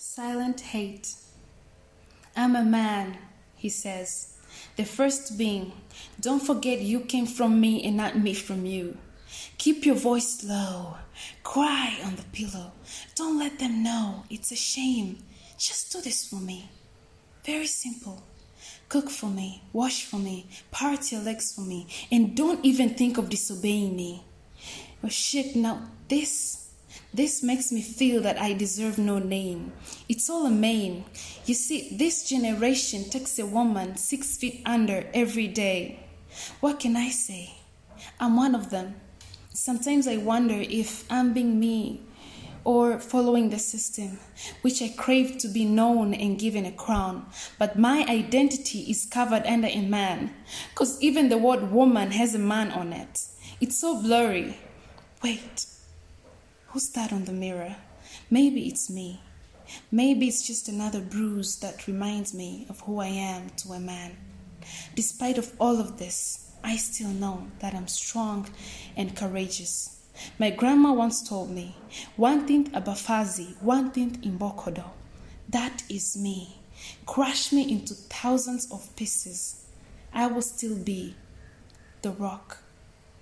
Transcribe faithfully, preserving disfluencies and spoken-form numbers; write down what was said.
Silent hate. I'm a man, he says. The first being. Don't forget you came from me and not me from you. Keep your voice low. Cry on the pillow. Don't let them know. It's a shame. Just do this for me. Very simple. Cook for me. Wash for me. Part your legs for me. And don't even think of disobeying me. Oh shit, now this... This makes me feel that I deserve no name. It's all a main. You see, this generation takes a woman six feet under every day. What can I say? I'm one of them. Sometimes I wonder if I'm being me or following the system, which I crave to be known and given a crown. But my identity is covered under a man, because even the word woman has a man on it. It's so blurry. Wait. Who's that on the mirror? Maybe it's me. Maybe it's just another bruise that reminds me of who I am to a man. Despite of all of this, I still know that I'm strong and courageous. My grandma once told me, one thing abafazi, one thing imbokodo. That is me. Crush me into thousands of pieces. I will still be the rock.